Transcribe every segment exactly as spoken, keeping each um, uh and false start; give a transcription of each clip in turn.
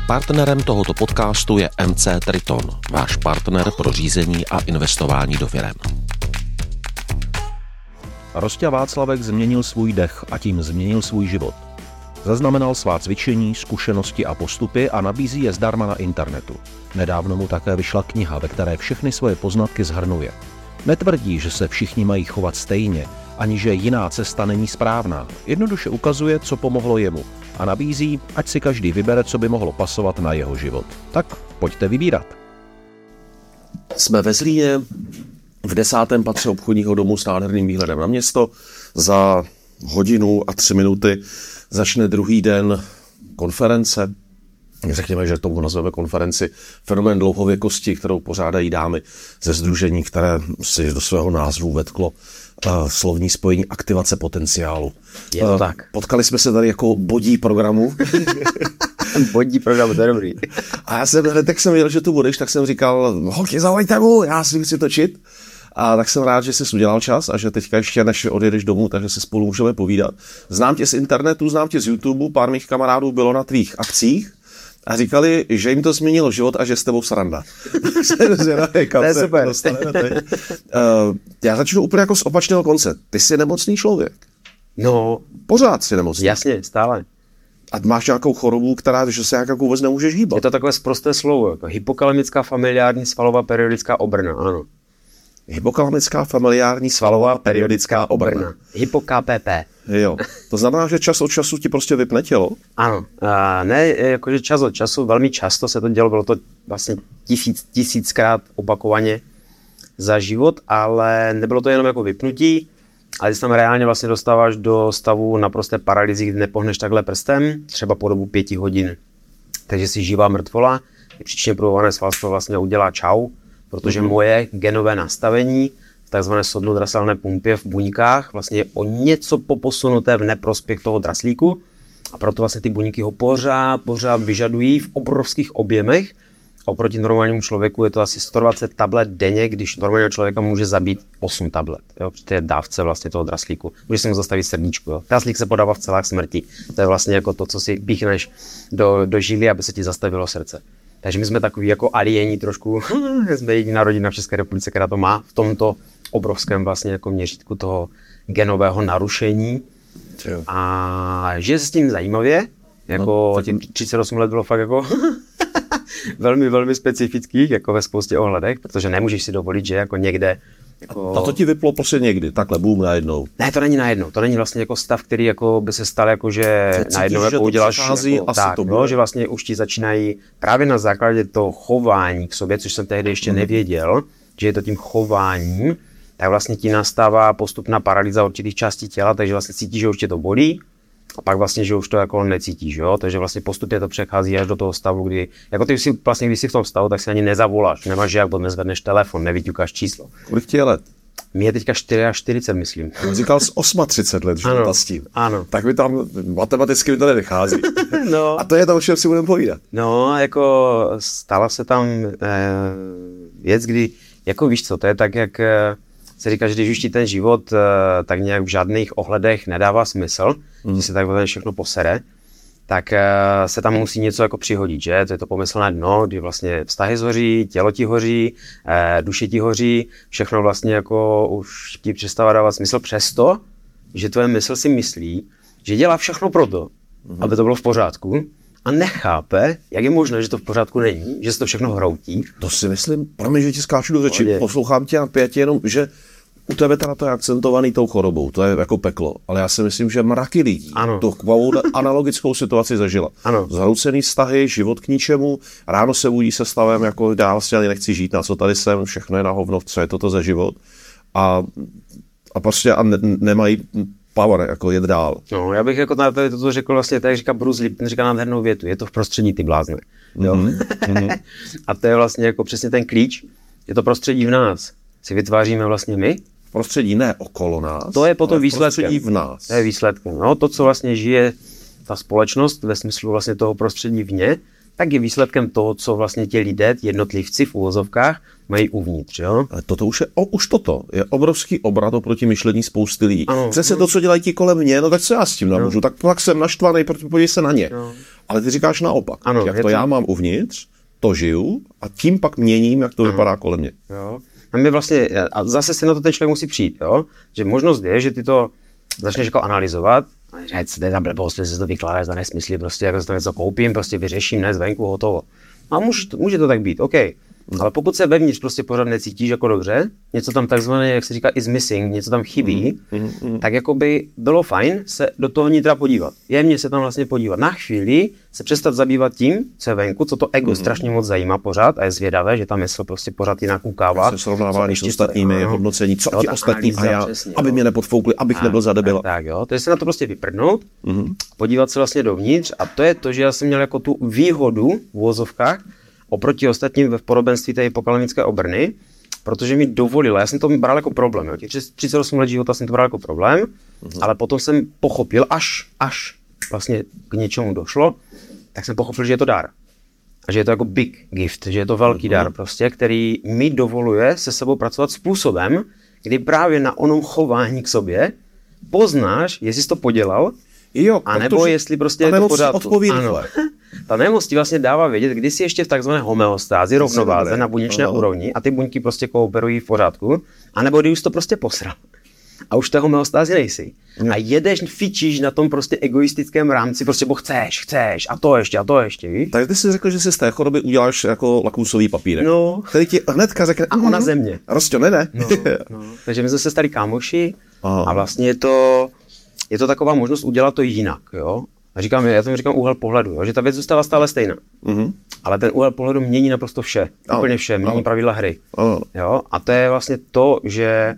Partnerem tohoto podcastu je M C Triton, váš partner pro řízení a investování do firem. Rosťa Václavek změnil svůj dech a tím změnil svůj život. Zaznamenal svá cvičení, zkušenosti a postupy a nabízí je zdarma na internetu. Nedávno mu také vyšla kniha, ve které všechny svoje poznatky shrnuje. Netvrdí, že se všichni mají chovat stejně, ani že jiná cesta není správná. Jednoduše ukazuje, co pomohlo jemu a nabízí, ať si každý vybere, co by mohlo pasovat na jeho život. Tak pojďte vybírat. Jsme ve Zlíně, v desátém patře obchodního domu s nádherným výhledem na město. Za hodinu a tři minuty začne druhý den konference. Řekněme, že tomu nazveme konferenci Fenomén dlouhověkosti, kterou pořádají dámy ze sdružení, které si do svého názvu vetklo uh, slovní spojení aktivace potenciálu. Je to uh, tak. Potkali jsme se tady jako bodí programu. Bodí programu, to je dobrý. A já jsem hned, tak jsem věděl, že tu budeš, tak jsem říkal, holky, zavolejte mu, já si chci točit. A tak jsem rád, že jsi udělal čas a že teďka ještě než odjedeš domů, takže se spolu můžeme povídat. Znám tě z internetu, znám tě z YouTube, pár mých kamarádů bylo na tvých akcích a říkali, že jim to změnilo život a že s tebou sranda. To je super. uh, já začnu úplně jako z opačného konce. Ty jsi nemocný člověk. No. Pořád jsi nemocný. Jasně, stále. A máš nějakou chorobu, která, že se jak jako vůbec nemůžeš hýbat. Je to takové sprosté slovo, jako hypokalemická familiární svalová periodická obrna, ano. Hypokalemická familiární svalová periodická obrna. Hypo-K P P. Jo, to znamená, že čas od času ti prostě vypne tělo? Ano, a ne, jakože čas od času, velmi často se to dělo, bylo to vlastně tisíc, tisíckrát opakovaně za život, ale nebylo to jenom jako vypnutí, ale ty tam reálně vlastně dostáváš do stavu naprosté paralýzy, kdy nepohneš takhle prstem, třeba po dobu pěti hodin. Takže si živá mrtvola, příčně provované svalstvo vlastně udělá čau, protože mm-hmm. moje genové nastavení v takzvané sodno-draselné pumpě v buňkách vlastně je o něco poposunuté v neprospěch toho draslíku a proto vlastně ty buňky ho pořád, pořád vyžadují v obrovských objemech. A oproti normálnímu člověku je to asi sto dvacet tablet denně, když normálního člověka může zabít osm tablet. Jo, protože to je dávce vlastně toho draslíku. Může se mu zastavit srdíčko. Jo. Draslík se podává v celách smrti. To je vlastně jako to, co si píchneš do, do žily, aby se ti zastavilo srdce. Takže my jsme takový jako alieni trošku, jsme jediná rodina v České republice, která to má v tomto obrovském vlastně jako měřítku toho genového narušení. Čo? A žije se s tím zajímavě, jako no, těch třicet osm let bylo fakt jako velmi, velmi specifických, jako ve spoustě ohledech, protože nemůžeš si dovolit, že jako někde jako... A to ti vyplo prostě někdy, takhle, boom, najednou. Ne, to není najednou, to není vlastně jako stav, který jako by se stal, jako že najednou jako uděláš jako, tak, no, že vlastně už ti začínají právě na základě toho chování k sobě, což jsem tehdy ještě hmm. nevěděl, že je to tím chováním, tak vlastně ti nastává postupná paralýza určitých částí těla, takže vlastně cítíš, že už tě to bolí, a pak vlastně, že už to jako necítíš, jo, takže vlastně postupně to přechází až do toho stavu, kdy, jako ty si vlastně, když jsi v tom stavu, tak si ani nezavoláš, nemáš jak, bo nezvedneš telefon, nevyťukáš číslo. Kolik ti je let? Mně je teďka čtyřicet, myslím. On říkal z třicet osm let, že to s tím. Ano. Tak mi tam matematicky mi to nevychází. No. A to je to, o čem si budeme povídat. No, jako stala se tam eh, věc, kdy, jako víš co, to je tak, jak eh, se říká, že když už ti ten život eh, tak nějak v žádných ohledech nedává smysl, mm. že se tak všechno posere, tak eh, se tam musí něco jako přihodit, že? To je to pomyslné dno, kdy vlastně vztahy zhoří, tělo ti hoří, eh, duše ti hoří, všechno vlastně jako už ti přestává dávat smysl, přesto, že tvoje mysl si myslí, že dělá všechno proto, mm. aby to bylo v pořádku, a nechápe, jak je možné, že to v pořádku není, že se to všechno hroutí. To si myslím, promiň, že ti skáču do řeči, poslouchám tě na pěti, jenom, že u tebe teda to je akcentovaný tou chorobou, to je jako peklo, ale já si myslím, že mraky lidí ano. tu analogickou situaci zažila. Ano. Zhroucený vztahy, život k ničemu, ráno se budí se stavem, jako já vlastně ani nechci žít, na co tady jsem, všechno je na hovno, co je toto za život. A, a prostě a ne, nemají power, jako jet dál. No, já bych jako na to, to řekl vlastně, tak říká Bruce Lee, ten říká nádhernou větu, je to v prostředí, ty blázne. Jo? Mm-hmm. A to je vlastně jako přesně ten klíč, je to prostředí v nás. Si vytváříme vlastně my. Prostředí ne okolo nás, to je potom výsledkem. Prostředí v nás. To je výsledkem. No, to, co vlastně žije ta společnost ve smyslu vlastně toho prostředí vně, tak je výsledkem toho, co vlastně ti lidé, jednotlivci v uvozovkách, mají uvnitř. Jo? Ale toto už je, o, už toto je obrovský obrat oproti myšlení spousty lidí. Ano, Přesně no. to, co dělají ti kolem mě, no tak co já s tím namůžu, no. tak pak jsem naštvaný, protože podívej se na ně. No. Ale ty říkáš naopak, ano, jak to, to já mám uvnitř, to žiju a tím pak měním, jak to ano. vypadá kolem mě. Jo. A, my vlastně, a zase se na to ten člověk musí přijít, jo? Že možnost je, že ty to začneš jako analyzovat, a říct, to je ta blbost, že se to vykládáš za nesmysly, prostě jako to něco koupím, prostě vyřeším, ne, zvenku, hotovo. A může, může to tak být, OK. Mm. Ale pokud se vevnitř prostě pořád necítíš jako dobře, něco tam takzvané, jak se říká, is missing, něco tam chybí, mm. Mm. tak jako by bylo fajn se do toho nitra podívat. Jemně se tam vlastně podívat. Na chvíli se přestat zabývat tím, co je venku, co to ego mm. strašně moc zajímá pořád a je zvědavé, že ta mysl prostě pořád jinak ukává. Se srovnávání s ostatními, hodnocení, co ti ostatní a já, přesně, aby mě nepodfoukli, abych a, nebyl zadebila. Tak, tak jo, to je se na to prostě vyprdnout, mm. podívat se vlastně dovnitř a to je to, že já jsem měl jako tu výhodu v uvozovkách oproti ostatním v podobenství té hypokalamické obrny, protože mi dovolila, já jsem to bral jako problém, jo. Těch třicet osm let života jsem to bral jako problém, uh-huh. ale potom jsem pochopil, až, až vlastně k něčemu došlo, tak jsem pochopil, že je to dar. A že je to jako big gift, že je to velký uh-huh. dar prostě, který mi dovoluje se sebou pracovat způsobem, kdy právě na onom chování k sobě poznáš, jestli jsi to podělal, jo, anebo jestli prostě je to pořád. Ano. Ta nemoc ti vlastně dává vědět, kdy jsi ještě v takzvané homeostázi, rovnováze na buněčné uh-huh. úrovni a ty buňky prostě kooperují v pořádku, anebo kdy už to prostě posral. A už v té homeostázi nejsi. Uh-huh. A jedeš, fičíš na tom prostě egoistickém rámci, prostě bo chceš, chceš a to ještě, a to ještě, víš? Tak ty jsi řekl, že si z té choroby uděláš jako lakmusový papírek. No. Který ti hnedka řekne, a ona ze mě. Rostě, ne, ne. No, no. Takže my jsme se stali kámoši uh-huh. a vlastně je to, je to taková možnost udělat to jinak, jo? A říkám, já tomu říkám úhel pohledu, jo? Že ta věc zůstává stále stejná. Mm-hmm. Ale ten úhel pohledu mění naprosto vše. Oh. Úplně vše, mění oh. pravidla hry. Oh. Jo? A to je vlastně to, že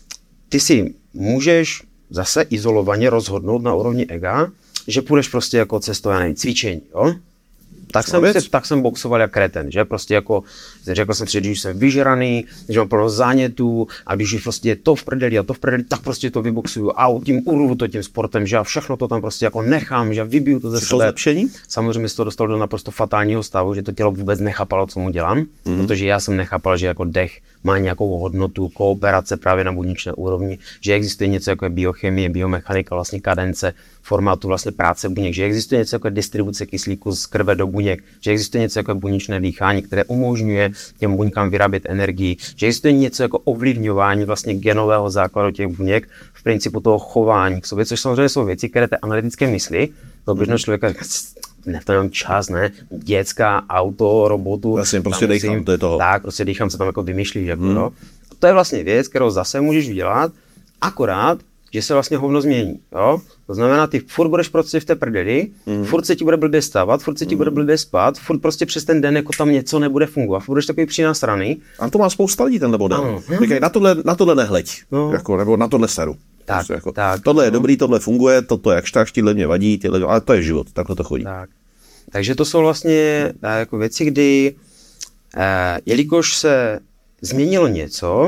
ty si můžeš zase izolovaně rozhodnout na úrovni ega, že půjdeš prostě jako cestou, já nevím, cvičení, jo? Tak jsem, se, tak jsem boxoval jak kreten, že prostě jako, řekl jsem si, že jsem vyžraný, že mám plno zánětů a když prostě je to v prdeli a to v prdeli, tak prostě to vyboxuju a tím urvu to tím sportem, že já všechno to tam prostě jako nechám, že já vybiju to ze sebe. Zlepšení? Samozřejmě se to dostalo do naprosto fatálního stavu, že to tělo vůbec nechápalo, co mu dělám, mm. protože já jsem nechápal, že jako dech má nějakou hodnotu, kooperace právě na buněčné úrovni, že existuje něco jako je biochemie, biomechanika, vlastně kadence, formátu vlastně práce buněk, že existuje něco jako distribuce kyslíku z krve do buněk, že existuje něco jako buněčné dýchání, které umožňuje těm buňkám vyrábět energii, že existuje něco jako ovlivňování vlastně genového základu těch buněk v principu toho chování k sobě, což samozřejmě jsou věci, které té analytické mysli do běžného člověka říká, ne, to nemám čas, ne, děcka, auto, robotu. Vlastně prostě musím, dýchám, to je toho. Tak, prostě dýchám, se tam jako vymýšlíš, jako, hmm. no. To je vlastně věc, kterou zase můžeš udělat, akorát, že se vlastně hovno změní, jo? To znamená, ty furt budeš prostě v té prdeli, mm. furt se ti bude blbě stávat, furt se ti mm. bude blbě spát, furt prostě přes ten den jako tam něco nebude fungovat, furt budeš takový přinásraný. A to má spousta lidí ten nebo den. Říkaj, na tohle, na tohle nehleď, no. jako, nebo na tohle seru. Tak, prostě jako, tak, tohle je no. dobrý, tohle funguje, toto je jakž tíhle mě vadí, tíhle, ale to je život, takhle to chodí. Tak. Takže to jsou vlastně jako věci, kdy, eh, jelikož se změnilo něco,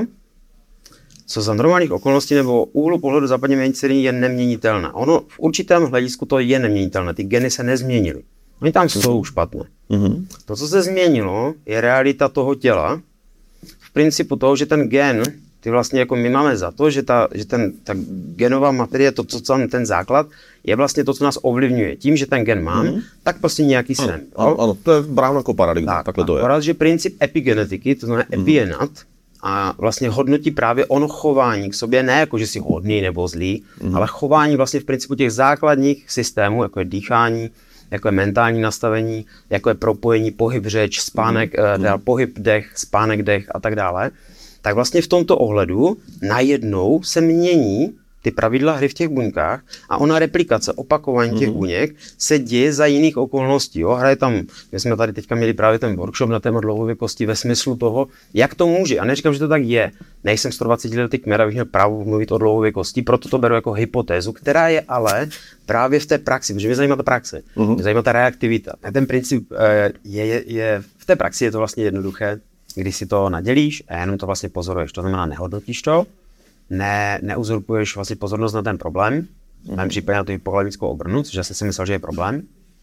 co za normálních okolností nebo úhlu pohledu západně měnící je neměnitelné. Ono v určitém hledisku to je neměnitelné, ty geny se nezměnily. Oni tam jsou špatné. Mm-hmm. To, co se změnilo, je realita toho těla. V principu toho, že ten gen, ty vlastně jako my máme za to, že ta, že ten, ta genová materie, to, co tam ten základ, je vlastně to, co nás ovlivňuje. Tím, že ten gen mám, mm-hmm. tak prostě nějaký ano, sen. Ano, ano, to je bráno jako paradigma, tak, takhle to je. Akorát, že princip epigenetiky, to znamená mm-hmm. epigenat, a vlastně hodnotí právě ono chování k sobě, ne jako, že jsi hodný nebo zlý, mm. ale chování vlastně v principu těch základních systémů, jako je dýchání, jako je mentální nastavení, jako je propojení, pohyb řeč, spánek, mm. teda pohyb dech, spánek dech a tak dále, tak vlastně v tomto ohledu najednou se mění ty pravidla hry v těch buňkách a ona replikace, opakování mm. těch buněk se děje za jiných okolností. Jo? Hraje tam, my jsme tady teďka měli právě ten workshop na téma dlouhověkosti ve smyslu toho, jak to může. A neříkám, že to tak je. Nejsem stodvacetiletý kměr, abych měl právo mluvit o dlouhověkosti, proto to beru jako hypotézu, která je ale právě v té praxi, protože mě zajímá ta praxe, mm. mě zajímá ta reaktivita. A ten princip je, je, je, v té praxi je to vlastně jednoduché, když si to nadělíš a jenom to vlastně pozoruješ. To znamená, nehodnotíš to, Ne, neuzurpuješ vlastně pozornost na ten problém, v mém případě na tu hypokalemickou obrnu, což já jsem si myslel, že je problém,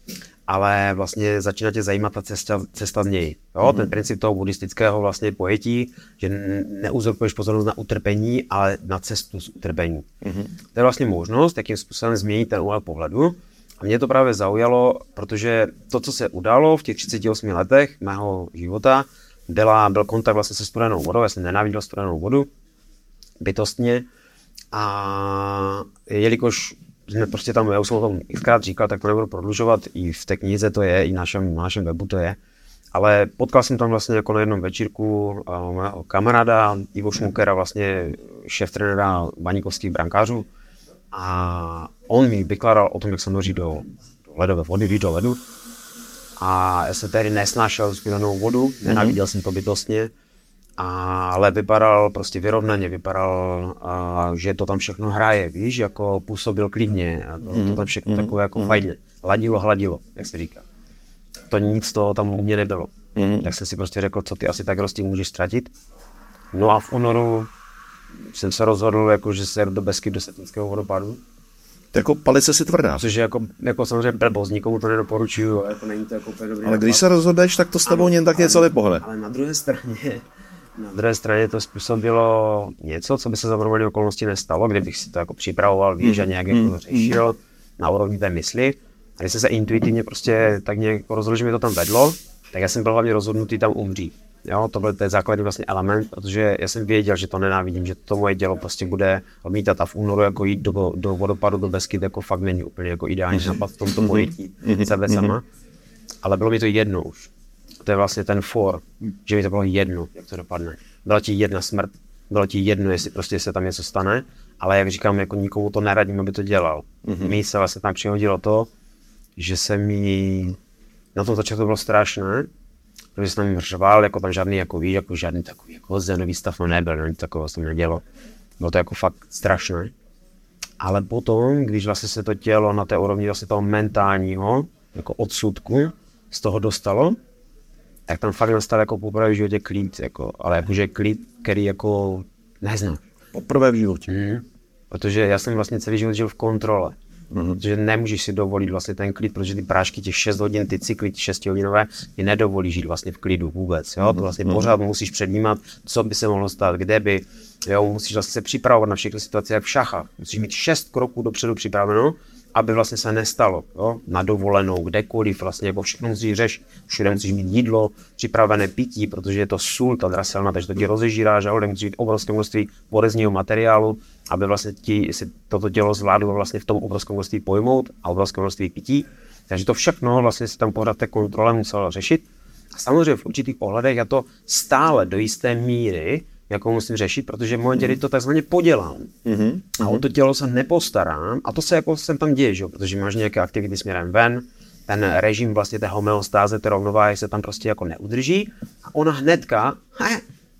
ale vlastně začíná tě zajímat ta cesta, cesta z něj. Jo? Mm-hmm. Ten princip toho buddhistického vlastně pojetí, že neuzurpuješ pozornost na utrpení, ale na cestu z utrpení. Mm-hmm. To je vlastně možnost, jakým způsobem změnit ten úhel pohledu A mě to právě zaujalo, protože to, co se událo v těch třiceti osmi letech mého života, byla, byl kontakt vlastně se studenou vodou, já jsem nenáviděl studenou vodu, bytostně. A jelikož jsme prostě tam, já už jsem o tom xkrát říkal, tak to nebudu prodlužovat, i v té knize to je, i na našem, na našem webu to je. Ale potkal jsem tam vlastně jako na jednom večírku mého kamaráda Ivo Šmukera, vlastně šéf trenéra baníkovských brankářů. A on mi vykládal o tom, jak se noří do, do ledové vody, víc do ledu. A já jsem tehdy nesnášel studenou vodu, nenáviděl jsem to bytostně. Ale vypadal prostě vyrovnaně, vypadal, a, že to tam všechno hraje, víš, jako působil klidně a to, to tam všechno takové jako fajně. Ladilo, hladilo, jak se říká. To nic toho tam u mě nebylo. Mm. Tak jsem si prostě řekl, co ty asi tak rozdí můžeš ztratit. No a v únoru jsem se rozhodl, jako, že se jedu do Beskyd, do Setínského vodopádu. Jako palice si tvrdá. Což je jako, jako samozřejmě blbost, nikomu to nedoporučuju, ale to není to jako úplně dobrý. Ale když se rozhodneš, tak to s tebou jen tak něco nepohne. Ale na druhé straně, na druhé straně to způsobilo něco, co by se za normální okolnosti nestalo, kdybych si to jako připravoval, víš, a nějak jako řešil na úrovni té mysli. A když jsem se intuitivně prostě tak nějak rozhodl, že mi to tam vedlo, tak já jsem byl hlavně rozhodnutý tam umřít. Jo, to byl ten základní vlastně element, protože já jsem věděl, že to nenávidím, že to moje dělo prostě bude odmítat a v únoru jako jít do, do vodopadu, do Beskyd, jako fakt není úplně jako ideální nápad v tomto pojetí sebe sama. Ale bylo mi to jedno už. To je vlastně ten for, že mi to bylo jedno, jak to dopadne. Byla ti jedna smrt, bylo ti jedno, jestli prostě se tam něco stane, ale jak říkám, jako nikomu to neradím, aby to dělal. Mm-hmm. Mně se vlastně tam přihodilo to, že se mi, na tom začátku to bylo strašné, protože jsem tam řval, jako tam žádný, jako víš, jako žádný takový jako zenový stav nebyl, nic takového se mi nedělo. Bylo to jako fakt strašné. Ale potom, když vlastně se to tělo na té úrovni vlastně toho mentálního, jako odsudku, z toho dostalo, tak tam fakt nastal jako poprvé v životě klid, jako, ale jakože klid, který jako neznám. Poprvé v životě. Mm. Protože já jsem vlastně celý život žil v kontrole. Mm. Protože nemůžeš si dovolit vlastně ten klid, protože ty prášky, těch šest hodin, ty cykly, ty šestihodinové, ti nedovolí žít vlastně v klidu vůbec. Jo? To vlastně mm. pořád musíš předjímat, co by se mohlo stát, kde by, jo? Musíš vlastně se připravovat na všechny situace jak v šachách. Musíš mít šest kroků dopředu připraveno, aby vlastně se nestalo, jo? Na dovolenou, kdekoliv, vlastně jako všechno musíš řešit, všude musíš mít jídlo, připravené pití, protože je to sůl, ta draselna, takže to ti rozežírá, že musíš mít obrovské množství podezního materiálu, aby vlastně ti si toto tělo zvládlo vlastně v tom obrovském množství pojmout a obrovské množství pití. Takže to všechno vlastně si tam pořád té kontrole musel řešit. A samozřejmě v určitých ohledech já to stále do jisté míry jako musím řešit, protože v momentě, kdy to takzvaně podělám mm-hmm. a o to tělo se nepostarám, a to se jako sem tam děje, že? Protože máš nějaké aktivity směrem ven, ten režim vlastně té homeostáze, té rovnováhy se tam prostě jako neudrží a ona hnedka, he,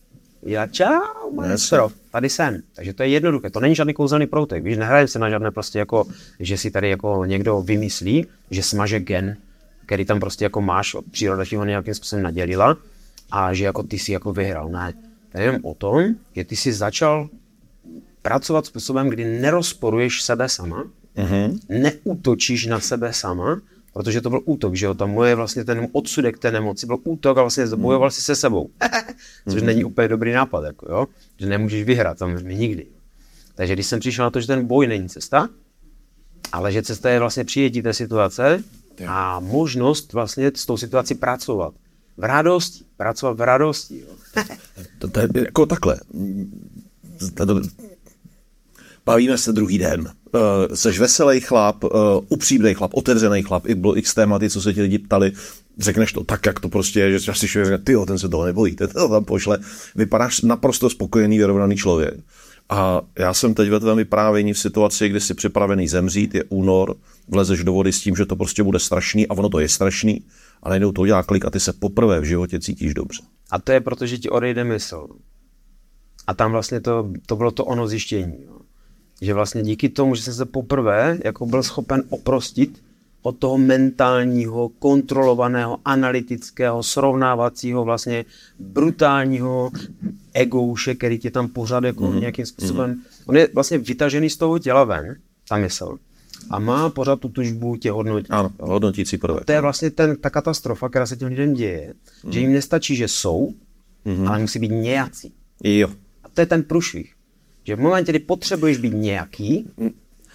já čau, maestro, tady jsem. Takže to je jednoduché, to není žádný kouzelný proutek, víš, nehrajeme se na žádné prostě jako, že si tady jako někdo vymyslí, že smaže gen, který tam prostě jako máš, příroda ti ho nějakým způsobem nadělila a že jako ty si jako vyhrál, ne. To je jenom o tom, že ty jsi začal pracovat způsobem, kdy nerozporuješ sebe sama, uh-huh. neútočíš na sebe sama, protože to byl útok, že jo, tam moje vlastně ten odsudek té nemoci byl útok a vlastně bojoval si se sebou, což uh-huh. není úplně dobrý nápad, jako jo, že nemůžeš vyhrát, samozřejmě nikdy. Takže když jsem přišel na to, že ten boj není cesta, ale že cesta je vlastně přijetí té situace a možnost vlastně s tou situací pracovat. V radosti, pracovat v radosti. Jo. to, to je jako takhle. Bavíme se druhý den. Uh, seš veselý chlap, uh, upřímnej chlap, otevřený chlap, i bylo x tématy, co se ti lidi ptali, řekneš to tak, jak to prostě je, že si člověk řekne, tyjo, ten se toho nebojí, ten to tam pošle. Vypadáš naprosto spokojený, vyrovnaný člověk. A já jsem teď ve tvém vyprávění v situaci, kdy jsi připravený zemřít, je únor, vlezeš do vody s tím, že to prostě bude strašný a ono to je strašný, a najednou to udělá klik a ty se poprvé v životě cítíš dobře. A to je proto, že ti odejde mysl. A tam vlastně to, to bylo to ono zjištění. Jo. Že vlastně díky tomu, že jsem se poprvé jako byl schopen oprostit od toho mentálního, kontrolovaného, analytického, srovnávacího, vlastně brutálního egouše, který tě tam pořád jako mm-hmm. nějakým způsobem... Mm-hmm. On je vlastně vytažený z toho těla ven, ta mysl. A má pořád tu tužbu tě hodnotit. Ano, hodnotící prvek. To je vlastně ten, ta katastrofa, která se těm lidem děje, mm. že jim nestačí, že jsou, mm. ale musí být nějakí. Jo. A to je ten průšvih. Že v momentě, kdy potřebuješ být nějaký, mm.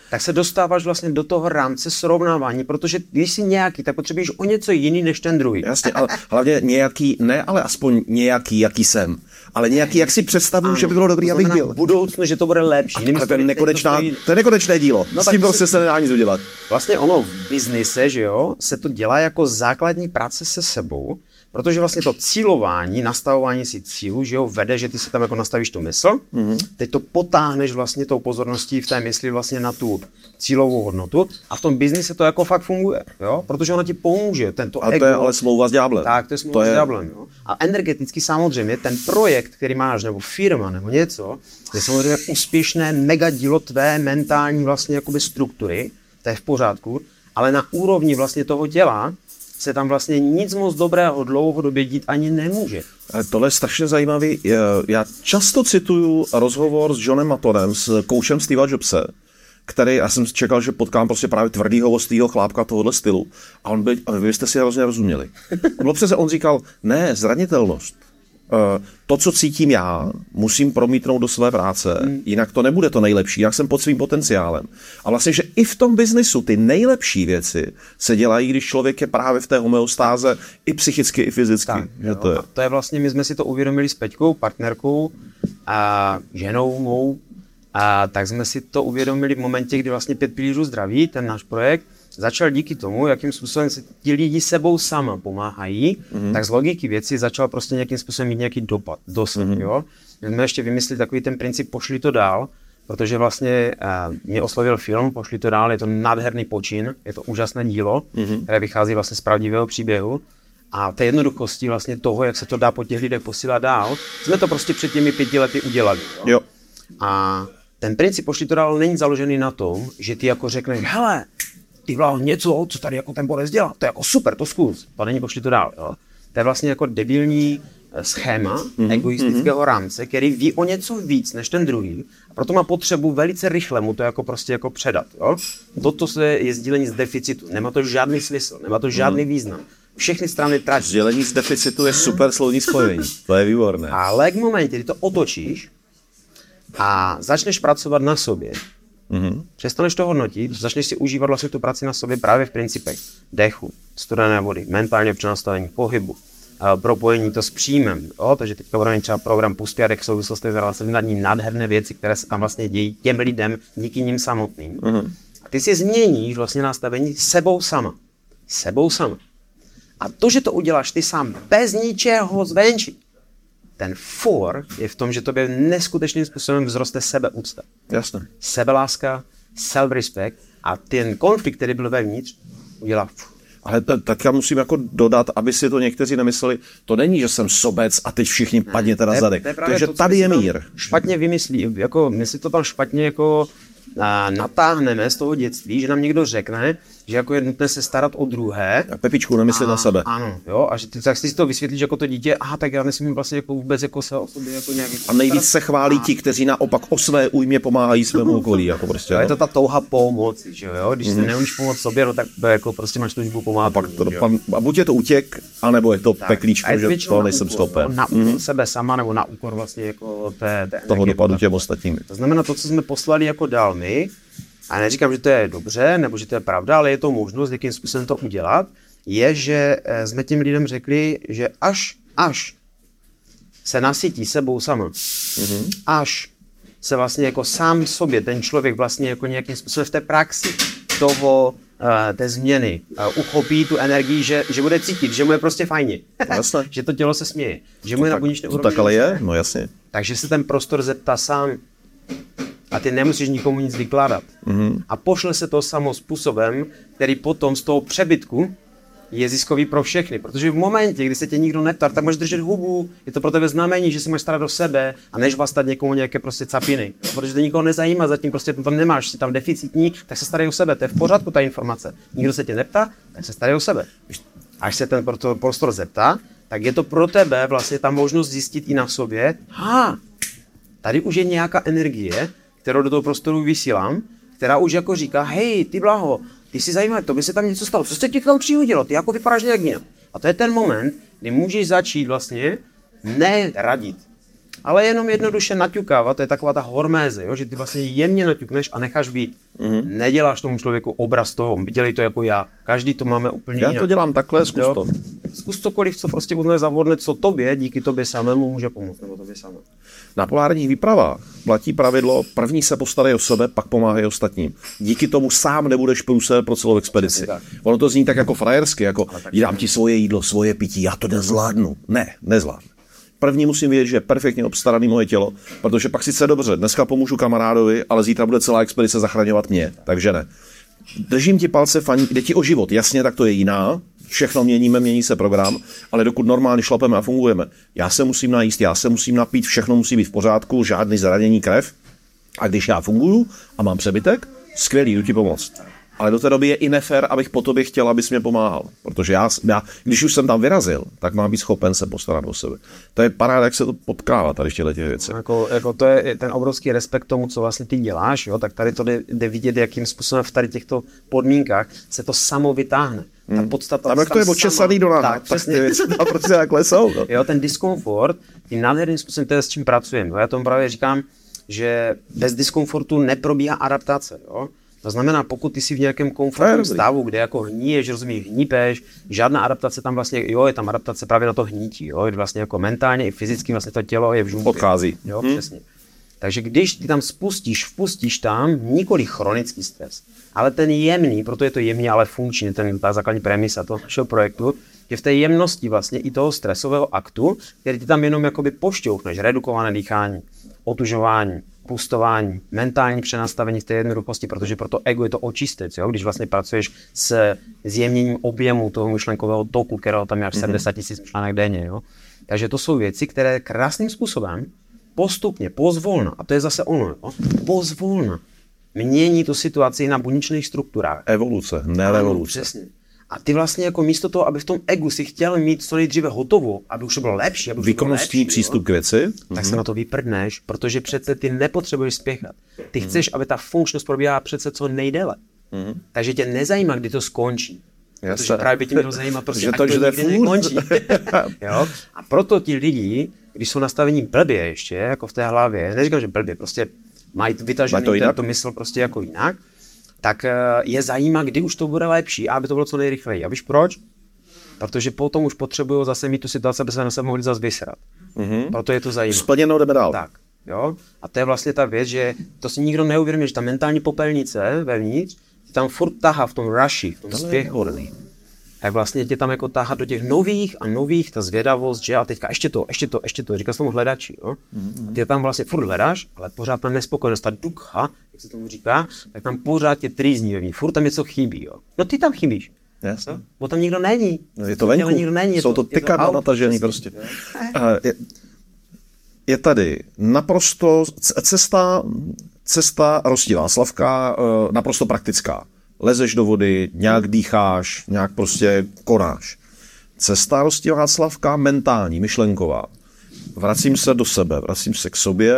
tak se dostáváš vlastně do toho rámce srovnávání, protože když jsi nějaký, tak potřebuješ o něco jiný než ten druhý. Jasně, ale hlavně nějaký, ne, ale aspoň nějaký, jaký jsem, ale nějaký, jak si představuju, že by bylo dobrý, abych byl. V budoucnu, že to bude lepší. Ale to je nekonečná, to je nekonečné dílo. No, s tím prostě se nedá nic udělat. Vlastně ono v biznise, že jo, se to dělá jako základní práce se sebou, protože vlastně to cílování, nastavování si cílu, že jo, vede, že ty si tam jako nastavíš tu mysl, mm-hmm. teď to potáhneš vlastně tou pozorností v té mysli vlastně na tu cílovou hodnotu a v tom biznise to jako fakt funguje, jo, protože ono ti pomůže, tento ego. A to je ale smlouva s ďáblem. Tak, to je smlouva to s ďáblem, jo. A energeticky samozřejmě ten projekt, který máš, nebo firma, nebo něco, je samozřejmě úspěšné mega dílo tvé mentální vlastně jakoby struktury, to je v pořádku, ale na úrovni vlastně toho těla se tam vlastně nic moc dobrého dlouhodobě dít ani nemůže. Tohle je strašně zajímavý. Já často cituju rozhovor s Johnem Mattonem, s koučem Steva Jobse, který, já jsem čekal, že potkám prostě právě tvrdýho, ostrýho chlápka tohohle stylu. A on byl, a vy jste si hrozně rozuměli. On byl přece, on říkal, ne, zranitelnost. To, co cítím já, musím promítnout do své práce, hmm. jinak to nebude to nejlepší, jak jsem pod svým potenciálem. A vlastně, že i v tom biznisu ty nejlepší věci se dělají, když člověk je právě v té homeostáze i psychicky, i fyzicky. Tak, že to, je. to je vlastně, my jsme si to uvědomili s Peťkou, partnerkou a ženou mou, a tak jsme si to uvědomili v momentě, kdy vlastně Pět pilířů zdraví, ten náš projekt, začal díky tomu, jakým způsobem se ti lidi sebou sama pomáhají, mm-hmm. tak z logiky věci začal prostě nějakým způsobem mít nějaký dopad, dosah, mm-hmm. jo. My jsme ještě vymysleli takový ten princip pošli to dál, protože vlastně uh, mě oslovil film Pošli to dál, je to nádherný počin, je to úžasné dílo, mm-hmm. které vychází vlastně z pravdivého příběhu a té jednoduchosti vlastně toho, jak se to dá po těch lidech posílat dál, jsme to prostě před těmi pěti lety udělali, jo. jo. A ten princip Pošli to dál není založený na tom, že ty jako řekneš, hele, ty vláho něco, co tady jako ten Borec dělá, to je jako super, to zkus, to není Pošli to dál, jo. To je vlastně jako debilní schéma mm-hmm. egoistického rámce, který ví o něco víc než ten druhý, a proto má potřebu velice rychle mu to jako prostě jako předat, jo. Toto se je sdílení z deficitu, nemá to žádný smysl, nemá to žádný mm. význam. Všechny strany tratí. Sdělení z deficitu je super slovní spojení, to je výborné. Ale k momentě, kdy to otočíš a začneš pracovat na sobě, mm-hmm. přestaneš to hodnotit, začneš si užívat vlastně tu práci na sobě právě v principech dechu, studené vody, mentálně přenastavení, pohybu, propojení to s příjmem, jo? Takže teďka budeme mít třeba program Pustý a dech v souvislosti s nad ním nádherné věci, které se tam vlastně dějí těm lidem, díky nim samotným. Mm-hmm. A ty si změníš vlastně nastavení sebou sama. Sebou sama. A to, že to uděláš ty sám bez ničeho zvenčí, ten for je v tom, že tobě neskutečným způsobem vzroste sebeúcta. Jasně. Sebeláska, self-respect a ten konflikt, který byl vevnitř, udělá. Ale t- tak já musím jako dodat, aby si to někteří nemysleli, to není, že jsem sobec a teď všichni padněte na zadek. Takže tady je mír. Špatně vymyslí, jako my si to tam špatně jako a, natáhneme z toho dětství, že nám někdo řekne, že jako je nutné se starat o druhé. A Pepičku, nemyslit na sebe. Ano, jo, a že ty, tak si to vysvětlíš jako to dítě, aha, tak já nesmím vlastně jako vůbec jako se o sobě jako nějak. A nejvíc se chválí a... ti, kteří naopak o své újmě pomáhají svému okolí, jako prostě. Jo, je to ta touha pomoci, že jo, když mm-hmm. si neumíš pomoct sobě, no tak jako prostě máš tužbu pomáhat. A, pak to dopan, a buď je to útěk, anebo je to tak, peklíčko, že to nejsem schopen. Na úkor mm-hmm. sebe sama, nebo na úkor vlastně jako té, té toho dopadu těm ostatním. To znamená to, co jsme poslali jako dál my. A neříkám, že to je dobře, nebo že to je pravda, ale je to možnost, jakým způsobem to udělat, je, že jsme těm lidem řekli, že až, až se nasytí sebou sama, mm-hmm. až se vlastně jako sám sobě ten člověk vlastně jako nějakým způsobem v té praxi toho, té změny uchopí tu energii, že, že bude cítit, že mu je prostě fajně, že to tělo se směje, že mu je na buněčné úrovni. To tak ale je, no jasně. Takže se ten prostor zeptá sám. A ty nemusíš nikomu nic vykládat. Mm-hmm. A pošle se to samou způsobem, který potom z toho přebytku je ziskový pro všechny. Protože v momentě, kdy se tě nikdo neptá, tak můžeš držet hubu, je to pro tebe znamení, že si máš starat o sebe a než vlastat někomu nějaké prostě capiny. Protože to nikoho nezajímá, zatím prostě to tam nemáš, jsi tam deficitní, tak se starej o sebe, to je v pořádku ta informace. Nikdo se tě neptá, tak se starej o sebe. Až se ten prostor zeptá, tak je to pro tebe vlastně ta možnost zjistit i na sobě, ha, tady už je nějaká energie, kterou do toho prostoru vysílám, která už jako říká, hej, ty Blaho, ty si zajímavý, to by se tam něco stalo, co se ti tam přihodilo, ty jako vypadáš nějak jinak. A to je ten moment, kdy můžeš začít vlastně ne radit, ale jenom jednoduše naťukávat, to je taková ta horméze, jo? Že ty vlastně jemně naťukneš a necháš být. Mm-hmm. Neděláš tomu člověku obraz toho, dělej to jako já. Každý to máme úplně já jinak. Já to dělám takhle, zkus to. Zkus cokoliv, co prostě uznáš za vhodné, co tobě, díky tobě samému může pomoct, nebo tobě samému. Na polárních výpravách platí pravidlo, první se postarej o sebe, pak pomáhej ostatním. Díky tomu sám nebudeš průser pro celou expedici. Ono to zní tak jako frajersky, jako dám ti svoje jídlo, svoje pití, já to nezvládnu. Ne, nezvládnu. První musím vědět, že je perfektně obstaraný moje tělo, protože pak sice dobře, dneska pomůžu kamarádovi, ale zítra bude celá expedice zachraňovat mě, takže ne. Držím ti palce, faní, jde ti o život, jasně, tak to je jiná, všechno měníme, mění se program, ale dokud normálně šlapeme a fungujeme, já se musím najíst, já se musím napít, všechno musí být v pořádku, žádný zranění, krev, a když já funguju a mám přebytek, skvělý, jdu ti pomoct. Ale do té doby je i nefér, abych po tobě chtěl, abys mě pomáhal. Protože já, já, když už jsem tam vyrazil, tak mám být schopen se postarat o sebe. To je paráda, jak se to potkává tady v těchto těch věcech. Jako, jako to je ten obrovský respekt tomu, co vlastně ty děláš, jo? Tak tady to jde, jde vidět, jakým způsobem v tady těchto podmínkách se to samo vytáhne. Ta podstata, tam, jak to je očesaný do nána, tak, tak ty věci tam prostě takhle jsou. No. Jo, ten diskomfort, tím nádherným způsobem, to je s čím pracujeme. Já tomu právě říkám, že bez diskomfortu neprobíhá adaptace. Jo? To znamená, pokud ty jsi v nějakém komfortním stavu, kde jako hníješ, rozumíš, hnípeš, žádná adaptace tam vlastně, jo, je tam adaptace právě na to hnítí, jo, vlastně jako mentálně i fyzicky vlastně to tělo je v žumpě. Odchází. Jo, hmm. přesně. Takže když ty tam spustíš, vpustíš tam nikoli chronický stres, ale ten jemný, proto je to jemný, ale funkční, ten ta základní premisa toho našeho projektu, že v té jemnosti vlastně i toho stresového aktu, který ty tam jenom jakoby pošťouchneš, redukované dýchání, otužování, pustování, mentální přenastavení v té jednoduchosti, protože pro to ego je to očistec, jo? Když vlastně pracuješ s zjemněním objemu toho myšlenkového toku, kterého tam máš sedmdesát tisíc myšlenek denně. Jo? Takže to jsou věci, které krásným způsobem postupně, pozvolna, a to je zase ono, jo? Pozvolna, mění tu situaci na buněčných strukturách. Evoluce, ne revoluce. Přesně. A ty vlastně jako místo toho, aby v tom egu si chtěl mít co nejdříve hotovo, aby už to bylo lepší, aby už výkonnostní přístup jo? k věci, tak se na to vyprdneš, protože přece ty nepotřebuješ spěchat. Ty chceš, aby ta funkčnost probíhala přece co nejdéle. Mm-hmm. Takže tě nezajímá, kdy to skončí. Jasne. Protože právě by tě mělo zajímat, prostě, že to, to nikdy nekončí. Jo? A proto ti lidi, když jsou nastavení blbě ještě, jako v té hlavě, neříkám, že blbě, prostě mají vytažený to tento mysl prostě jako jinak, tak je zajímá, kdy už to bude lepší, aby to bylo co nejrychleji. A víš proč? Protože potom už potřebují zase mít tu situaci, aby se na sebe mohli zase vysrat. Mm-hmm. Proto je to zajímavé. Splněno, jdeme dál. Tak, jo. A to je vlastně ta věc, že to si nikdo neuvědomí, že ta mentální popelnice vevnitř tam furt tahá v tom rushi, v tom spěchu. A vlastně tě tam jako tahá do těch nových a nových, ta zvědavost, že a teďka ještě to, ještě to, ještě to, říkáš tomu hledači, jo. Mm-hmm. Ty tam vlastně furt hledáš, ale pořád tam nespokojenost, ta dukha, jak se tomu říká, tak tam pořád tě trýzní vevnitř, furt tam něco chybí, jo. No ty tam chybíš. Jasně. Bo tam nikdo není. No je to venku, nikdo není, jsou to tykadla natažený prostě. Je, je tady naprosto cesta, cesta Rostí Václavka, naprosto praktická. Lezeš do vody, nějak dýcháš, nějak prostě konáš. Cesta Rostí Václavka mentální, myšlenková. Vracím se do sebe, vracím se k sobě,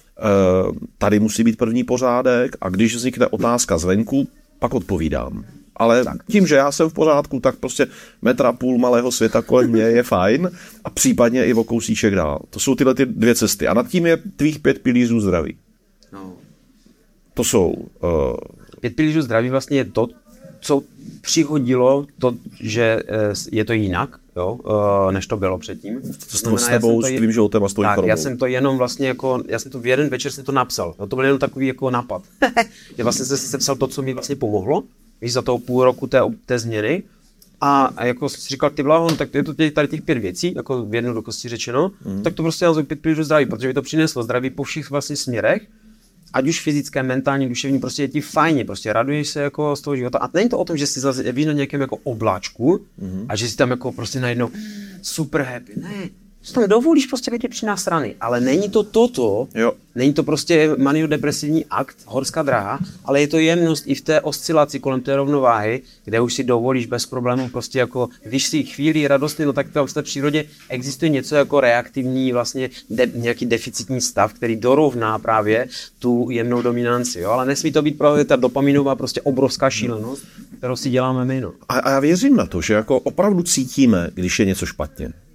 tady musí být první pořádek a když vznikne otázka zvenku, pak odpovídám. Ale tak. Tím, že já jsem v pořádku, tak prostě metra půl malého světa kolem mě je fajn a případně i o kousíček dál. To jsou tyhle ty dvě cesty. A nad tím je tvých pět pilířů zdraví. No. To jsou... Uh... Pět pilířů zdraví vlastně je to, co přihodilo to, že je to jinak, jo, než to bylo předtím. To znamená, s tebou, s tvým životem a s tvojí chorobou. Já jsem to jenom vlastně jako, já jsem to v jeden večer jsem to napsal. No, to byl jenom takový jako nápad. Já vlastně jsem si sepsal to, co mi vlastně pomohlo, víš, za toho půl roku té, té změny. A, a jako jsi říkal, ty Blaho, no, tak je to tady těch pět věcí, jako v jednoduchosti řečeno, mm. tak to prostě nazvu pět pilířů zdraví, protože mi to přineslo zdraví po všech vlastně směrech. Ať už fyzické, mentální, duševní, prostě je ti fajně, prostě raduješ se jako z toho života. A není to o tom, že jsi zase víš na nějakém jako obláčku mm-hmm. a že jsi tam jako prostě najednou super happy. Ne, že tam dovolíš prostě vědět při nás strany, ale není to toto, jo. Není to prostě maniodepresivní akt, horská dráha, ale je to jemnost i v té oscilaci kolem té rovnováhy, kde už si dovolíš bez problémů prostě jako, když si chvíli radostný, no tak tam v té přírodě existuje něco jako reaktivní vlastně de, nějaký deficitní stav, který dorovná právě tu jemnou dominanci, jo, ale nesmí to být právě ta dopaminová prostě obrovská šílenost, kterou si děláme my, no. A, a já věřím na to, že jako opravdu cítíme, když je něco špatně.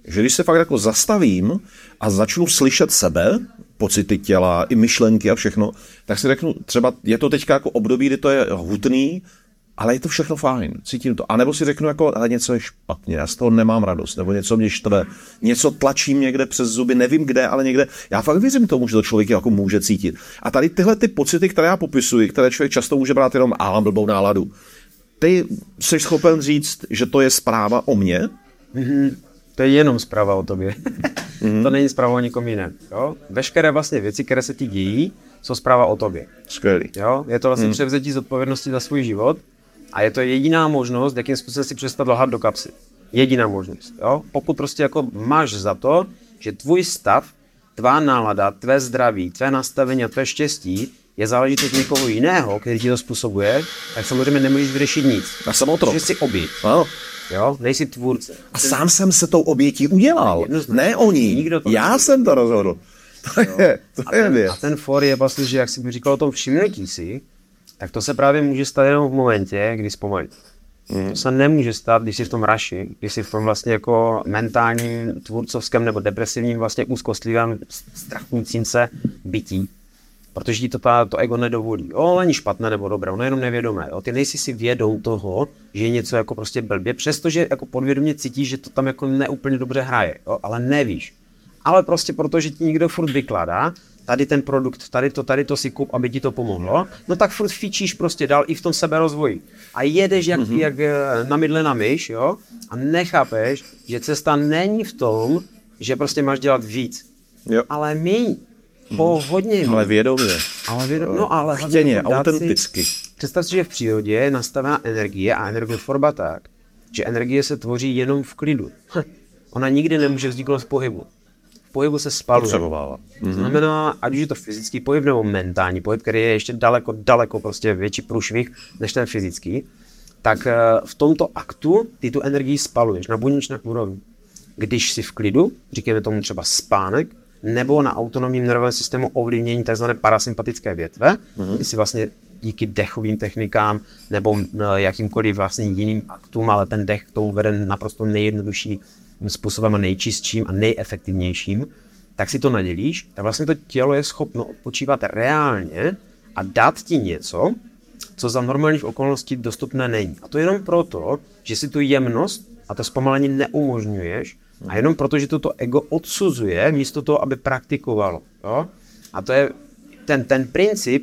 Že když se fakt jako zastavím a začnu slyšet sebe, pocity těla, i myšlenky a všechno, tak si řeknu, třeba je to teďka jako období, kdy to je hutný, ale je to všechno fajn, cítím to. A nebo si řeknu jako, ale něco je špatně, já z toho nemám radost, nebo něco mě štve, něco tlačím někde přes zuby, nevím kde, ale někde. Já fakt věřím tomu, že to člověk jako může cítit. A tady tyhle ty pocity, které já popisuji, které člověk často může brát jenom, a mám blbou náladu. Ty jsi schopen říct, že to je zpráva o mně? Mm-hmm. To je jenom zpráva o tobě. Mm-hmm. To není zpráva o nikom jiném. Jo? Veškeré vlastně věci, které se ti dějí, jsou zpráva o tobě. Skvělý. Jo? Je to vlastně mm. převzetí zodpovědnosti za svůj život a je to jediná možnost, jakým způsobem si přestat lhat do kapsy. Jediná možnost. Jo? Pokud prostě jako máš za to, že tvůj stav, tvá nálada, tvé zdraví, tvé nastavení a tvé štěstí je záležitost někoho jiného, který ti to způsobuje, tak samozřejmě nemůžeš vyřešit nic. A jsem otrok. Že jsi oběť. Ano. Jo, nejsi tvůrce. A sám jsem se tou obětí udělal. Ne oni. Já neví. jsem to rozhodl. To je, to a, je ten, věc. a ten for je vlastně, že jak jsi říkal o tom všimnutí si, tak to se právě může stát jenom v momentě, kdy zpomalíš. Mm. To se nemůže stát, když jsi v tom raši, když jsi v tom vlastně jako mentálním, tvůrcovském nebo depresivním, vlastně úzkostlivém, strachujícím se bytí. Protože ti to, ta, to ego nedovolí. O, není špatné nebo dobré, ono je jenom nevědomé. Jo? Ty nejsi si vědom toho, že je něco jako prostě blbě, přestože jako podvědomě cítíš, že to tam jako neúplně dobře hraje, jo? Ale nevíš. Ale prostě protože ti někdo furt vykládá, tady ten produkt, tady to, tady to si kup, aby ti to pomohlo, no tak furt fičíš prostě dál i v tom seberozvoji. A jedeš jak, mm-hmm. jak namydlená myš, jo? A nechápeš, že cesta není v tom, že prostě máš dělat víc. Jo. Ale míň. Po hodně. Ale vědomě. Ale vědomě. No ale chtěně, autenticky. Představ si, že v přírodě je nastavená energie a energietvorba tak, že energie se tvoří jenom v klidu. Hm. Ona nikdy nemůže vzniknout v pohybu. V pohybu se spaluje. To znamená, ať už je to fyzický pohyb nebo mentální pohyb, který je ještě daleko, daleko prostě větší průšvih než ten fyzický, tak v tomto aktu ty tu energii spaluješ na buněčné úrovni. Když jsi v klidu, říkáme tomu třeba spánek, nebo na autonomním nervovém systému ovlivnění tzv. Parasympatické větve, mm-hmm. kdy si vlastně díky dechovým technikám nebo jakýmkoliv vlastně jiným aktům, ale ten dech k tomu vede naprosto nejjednodušším způsobem a nejčistším a nejefektivnějším, tak si to nadělíš, tak vlastně to tělo je schopno odpočívat reálně a dát ti něco, co za normálních okolností dostupné není. A to jenom proto, že si tu jemnost a to zpomalení neumožňuješ, a jenom proto, že toto ego odsuzuje, místo toho, aby praktikovalo. Jo? A to je, ten, ten princip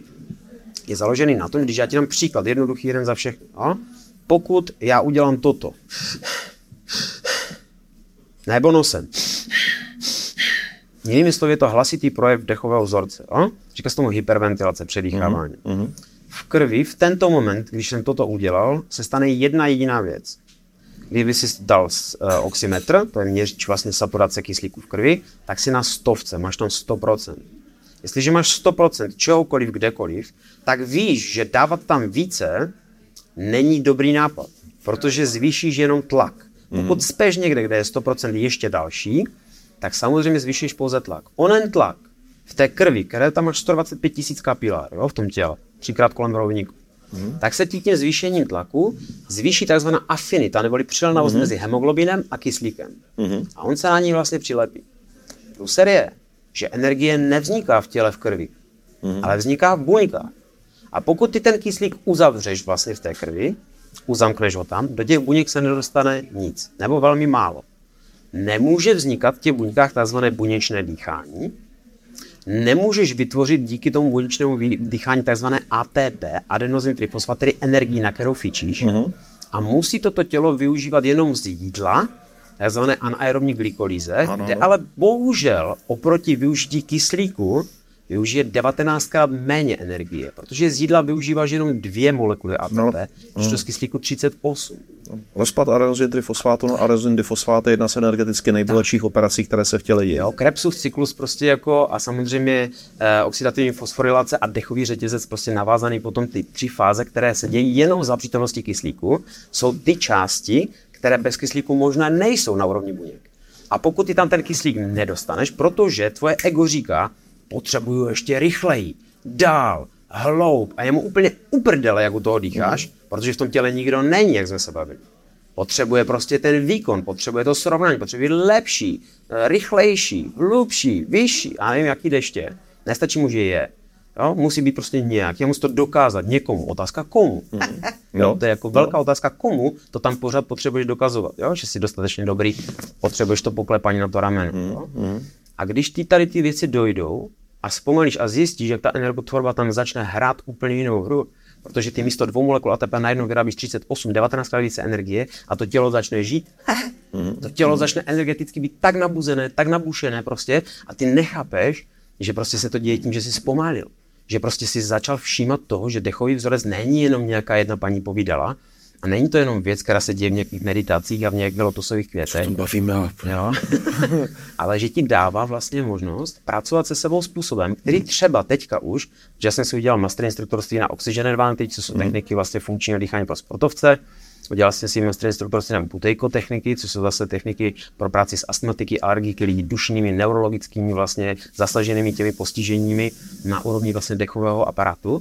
je založený na tom, když já ti dám příklad, jednoduchý jeden za všechny. Jo? Pokud já udělám toto, nebo nosem, jinými slovy je to hlasitý projev dechového vzorce. Jo? Říká se tomu hyperventilace, předýchávání. Mm-hmm. V krvi v tento moment, když jsem toto udělal, se stane jedna jediná věc. Kdyby si dal uh, oximetr, to je měřič vlastně saturace kyslíku v krvi, tak si na stovce, máš tam sto procent. Jestliže máš sto procent čehokoliv, kdekoliv, tak víš, že dávat tam více není dobrý nápad, protože zvýšíš jenom tlak. Pokud speš někde, kde je sto procent ještě další, tak samozřejmě zvýšíš pouze tlak. Onen tlak v té krvi, které tam máš sto dvacet pět tisíc kapilár, jo, v tom těle, třikrát kolem rovníku, Mm. tak se tím zvýšením tlaku zvýší tzv. Afinita, neboli přilnavost mm. mezi hemoglobinem a kyslíkem. Mm. A on se na ní vlastně přilepí. Pluser je, že energie nevzniká v těle v krvi, mm. ale vzniká v buňkách. A pokud ty ten kyslík uzavřeš vlastně v té krvi, uzamkneš ho tam, do těch buněk se nedostane nic, nebo velmi málo. Nemůže vznikat v těch buňkách tzv. Buněčné dýchání, nemůžeš vytvořit díky tomu buněčnému dýchání tzv. A T P, adenosín trifosfat, tedy energii, na kterou fičíš. Uh-huh. A musí toto tělo využívat jenom z jídla, tzv. Anaerobní glykolýze, ano, kde ale bohužel oproti využití kyslíku využije devatenáctkrát méně energie, protože z jídla využíváš jenom dvě molekuly A T P, no, když to z kyslíku třicet osm. Rozpad adenosín trifosfátu na adenosín difosfát je jedna z energeticky nejbohatších operací, které se v těle dějí. Krebsův cyklus prostě jako a samozřejmě eh, oxidativní fosforilace a dechový řetězec prostě navázaný potom ty tři fáze, které se dějí jenom za přítomnosti kyslíku, jsou ty části, které bez kyslíku možná nejsou na úrovni buněk. A pokud ty tam ten kyslík nedostaneš, protože tvoje ego říká, potřebuju ještě rychleji, dál, hloub a je mu úplně uprdele, jak u toho dýcháš, mm. protože v tom těle nikdo není, jak jsme se bavili. potřebuje prostě ten výkon, potřebuje to srovnání, potřebuje lepší, rychlejší, hlubší, vyšší, a nevím, jaký deště. Nestačí mu, že je. Jo? Musí být prostě nějak, musí to dokázat někomu. Otázka komu. Mm. Jo? To je jako velká otázka komu, to tam pořád potřebuješ dokazovat. Jo? Že jsi dostatečně dobrý, potřebuješ to poklepání na to rameno. Mm. Jo? A když ty tady ty věci dojdou a zpomalíš a zjistíš, jak ta energotvorba tam začne hrát úplně jinou hru, protože ty místo dvou molekul A T P najednou vyrábíš třicet osm, devatenáct krát více energie a to tělo začne žít. To tělo začne energeticky být tak nabuzené, tak nabušené prostě a ty nechápeš, že prostě se to děje tím, že jsi zpomalil. Že prostě si začal všímat toho, že dechový vzorec není jenom nějaká jedna paní povídala a není to jenom věc, která se děje v nějakých meditacích a v nějakých lotosových květech. Bavíme, jo. Ale že ti dává vlastně možnost pracovat se sebou způsobem, který třeba teďka už, že já jsem si udělal master instruktorství na Oxygen Advantage, co jsou mm. techniky vlastně funkčního dýchání pro sportovce. Udělal jsem si master instruktorství na Buteyko techniky, což jsou zase techniky pro práci s astmatiky, alergiky, lidí dušními, neurologickými vlastně zasaženými těmi postiženími na úrovni vlastně dechového aparátu.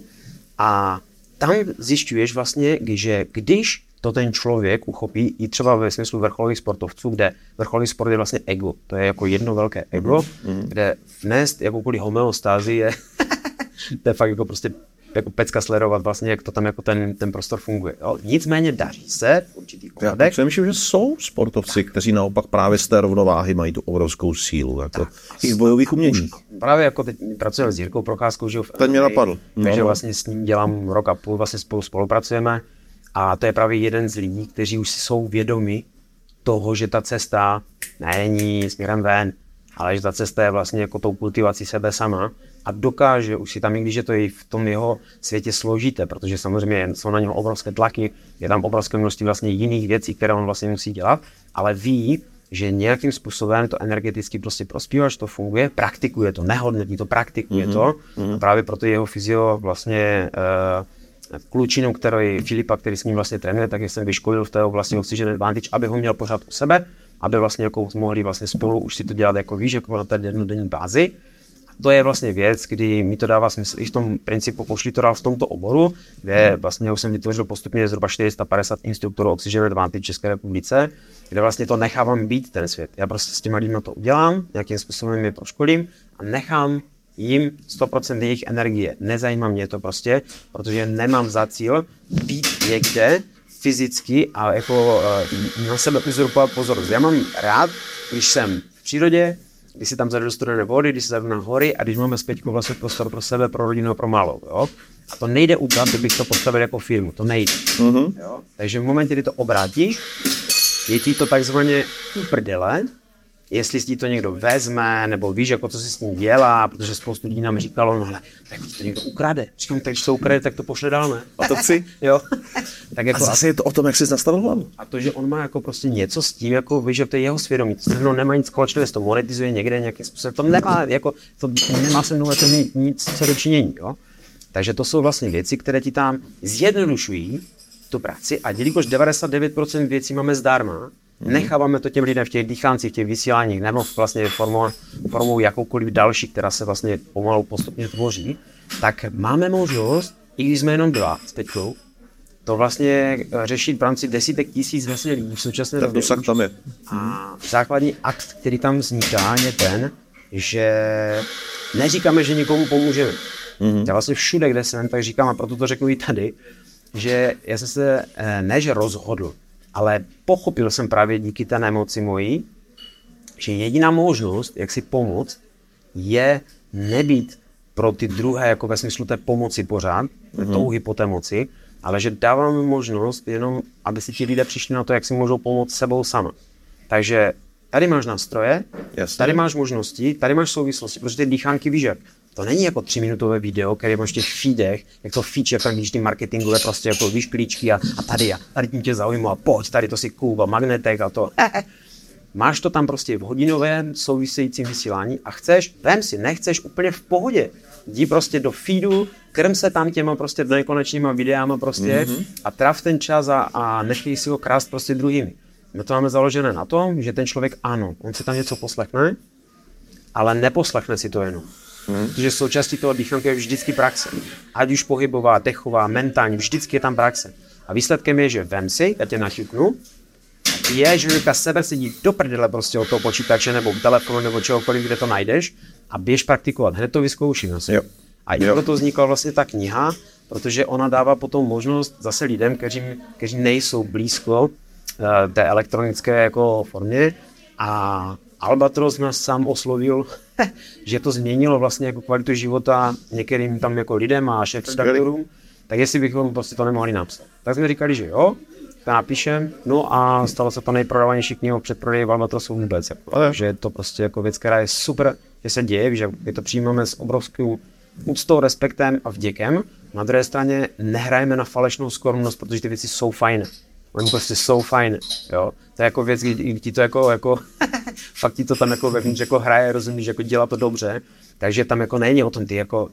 A tam zjišťuješ vlastně, že když to ten člověk uchopí, i třeba ve smyslu vrcholových sportovců, kde vrcholový sport je vlastně ego, to je jako jedno velké ego, mm. kde vnést jakoukoliv homeostázi je, to je fakt jako prostě jako pecka sledovat vlastně, jak to tam jako ten, ten prostor funguje. Jo? Nicméně daří se v určitých ohledech. Já přemýšlím, že jsou sportovci, kteří naopak právě z té rovnováhy mají tu obrovskou sílu, jako i v bojových uměních. Právě jako teď pracujeme s Jirkou Procházkou, že ten mě napadl. Takže no. vlastně s ním dělám rok a půl, vlastně spolu spolupracujeme a to je právě jeden z lidí, kteří už si jsou vědomi toho, že ta cesta není směrem ven, ale že ta cesta je vlastně jako tou kultivací sebe sama a dokáže už si tam, i když je to i v tom jeho světě složité, protože samozřejmě jsou na něm obrovské tlaky, je tam obrovské množství vlastně jiných věcí, které on vlastně musí dělat, ale ví, že nějakým způsobem to energeticky prostě prospívá, že to funguje, praktikuje to, nehodnotí to, praktikuje mm-hmm. to. A právě proto jeho fyzio vlastně uh, klučinu, který Filipa, který s ním vlastně trénuje, tak jsem vyškolil v té oblasti Oxygen Advantage, aby ho měl pořád u sebe, aby vlastně jako mohli vlastně spolu už si to dělat jako víš, jako na té jednodenní bázi. To je vlastně věc, kdy mi to dává smysl i v tom principu pošli to dál v tomto oboru, kde vlastně už jsem vytvořil postupně zhruba čtyři sta padesát instruktorů Oxygen Advantage v České republice, kde vlastně to nechávám být ten svět. Já prostě s těma lidmi to udělám, nějakým způsobem je proškolím a nechám jim sto procent jejich energie. Nezajímá mě to prostě, protože nemám za cíl být někde fyzicky a jako uh, na sebe uzurpovat pozornost. Já mám rád, když jsem v přírodě, když si tam zajdu do studené vody, když si zajdu na hory a když máme zpětku vlastně prostor pro sebe, pro rodinu a pro malou. Jo? A to nejde udělat, kdybych to postavil jako firmu, to nejde. Uh-huh. Jo? Takže v momentě, kdy to obrátíš, je ti to takzvaně uprdele, jestli si to někdo vezme, nebo víš, jako co si s tím dělá, protože spoustu lidí nám říkalo, no ale tak to někdo ukrade. Říkám, tak když to ukrade, tak to pošle dál, ne? A to chci. Jo. Tak jako, a zase je to o tom, jak jsi nastavil hlavu. A to, že on má jako prostě něco s tím, jako víš, že to je jeho svědomí, to znamená, nemá nic společného, to monetizuje někde nějakým způsobem, to nemá, jako, to nemá se mnou to nic co dočinění, jo. Takže to jsou vlastně věci, které ti tam zjednodušují tu práci a jelikož devadesát devět procent věcí máme zdarma, Mm. necháváme to těm lidem v těch dýcháncích, v těch vysíláních, nebo vlastně formou, formou jakoukoliv další, která se vlastně pomalu postupně tvoří, tak máme možnost, i když jsme jenom dva s teďkou, to vlastně řešit v rámci desítek tisíc vlastně lidí v současné době. Dosah tam je. A základní akt, který tam vzniká, je ten, že neříkáme, že někomu pomůžeme. Mm. Já vlastně všude, kde jsem, tak říkám, a proto to řeknu i tady, že já jsem se ne, že rozhodl, ale pochopil jsem právě díky té nemoci mojí, že jediná možnost, jak si pomoct, je nebýt pro ty druhé, jako ve smyslu té pomoci pořád, mm-hmm. touhy po té moci, ale že dáváme možnost jenom, aby si ti lidé přišli na to, jak si můžou pomoct sebou sama. Takže tady máš nástroje, Jasně. tady máš možnosti, tady máš souvislosti, protože ty dýchánky víš jak. To není jako tříminutové video, které máš v těch feedech, jak to feature, jak když ty marketingové prostě jako víš klíčky a, a tady a tady tím tě zaujmu a pojď, tady to si kův a magnetek a to. Máš to tam prostě v hodinovém souvisejícím vysílání a chceš, vem si, nechceš, úplně v pohodě. Jdi prostě do feedu, krm se tam těma prostě nekonečnýma videama prostě mm-hmm. a traf ten čas a, a nechej si ho krást prostě druhými. My to máme založené na tom, že ten člověk ano, on si tam něco poslechne, ale neposlechne si to jenom. Hmm. Protože součástí toho dýchánku je vždycky praxe. Ať už pohybová, dechová, mentální, vždycky je tam praxe. A výsledkem je, že vem si, já tě nachytnu, je, že říká seber sedí do prdele prostě od toho počítače nebo telefonu nebo čehokoliv, kde to najdeš a běž praktikovat. Hned to vyzkouší. Vlastně. A i proto vznikla vlastně ta kniha, protože ona dává potom možnost zase lidem, kteří, kteří nejsou blízko uh, té elektronické jako formě. A Albatros nás sám oslovil, že to změnilo vlastně jako kvalitu života některým tam jako lidem a šéfredaktorům, tak jestli bychom prostě to nemohli napsat. Tak jsme říkali, že jo, to napíšem, no a stalo se to nejprodávanější knihou předprodej v Albatrosu vůbec. Jako, že je to prostě jako věc, která je super, že se děje, že my to přijímáme s obrovskou úctou, respektem a vděkem. Na druhé straně nehrajeme na falešnou skromnost, protože ty věci jsou fajné. Oni prostě jsou fajn, jo. To je jako věc, kdy ti to jako, jako fakt ti to tam jako vevnitř jako hraje, rozumíš, jako dělá to dobře, takže tam jako není o tom ty jako,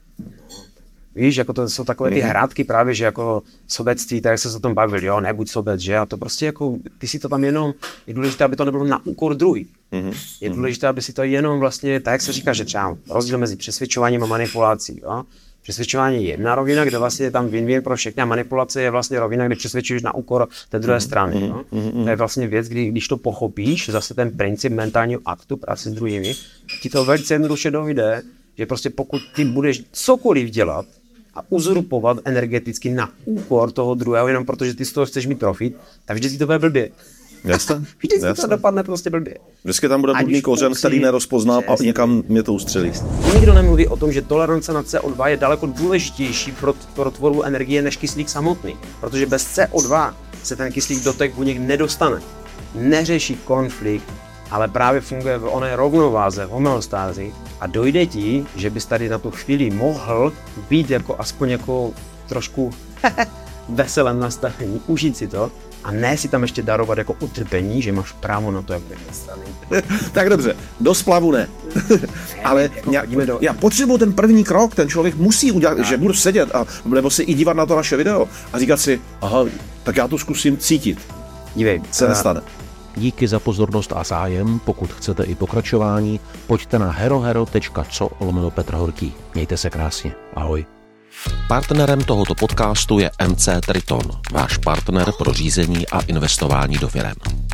víš, jako to jsou takové ty hrátky právě, že jako sobectví, tak jak se o tom bavil, jo, nebuď sobec, že, a to prostě jako, ty si to tam jenom, je důležité, aby to nebylo na úkor druhý. Je důležité, aby si to jenom vlastně, tak jak se říká, že třeba rozdíl mezi přesvědčováním a manipulací, jo. Přesvědčování je jedna rovina, kde vlastně je tam win-win pro všechny a manipulace je vlastně rovina, kde přesvědčuješ na úkor té druhé strany. No? To je vlastně věc, kdy, když to pochopíš, zase ten princip mentálního aktu, práce s druhými, ti to velice jednoduše dojde, že prostě pokud ty budeš cokoliv dělat a uzurpovat energeticky na úkor toho druhého, jenom protože ty z toho chceš mít profit, tak vždycky to bude blbě. Jasně. Vždycky Jasně. to dopadne prostě blbě. Vždycky tam bude blbý kořen, který nerozpoznám a někam mě to ustřelí. Nikdo nemluví o tom, že tolerance na C O dva je daleko důležitější pro, pro tvorbu energie než kyslík samotný. Protože bez C O dva se ten kyslík do těch buněk nedostane. Neřeší konflikt, ale právě funguje v oné rovnováze, v homeostázi a dojde ti, že bys tady na tu chvíli mohl být jako aspoň jako trošku veselém nastavení, užít si to, a ne si tam ještě darovat jako utrpení, že máš právo na to, jak jedné strany. Tak dobře, do splavu ne. Ale já, do... já potřebuji ten první krok, ten člověk musí udělat, že budu sedět a nebo se i dívat na to naše video a říkat si, aha, tak já to zkusím cítit. Dívej, se nestane. Díky za pozornost a zájem. Pokud chcete i pokračování, pojďte na herohero tečka co lomeno Petr Horký. Mějte se krásně. Ahoj. Partnerem tohoto podcastu je M C Triton, váš partner pro řízení a investování do firem.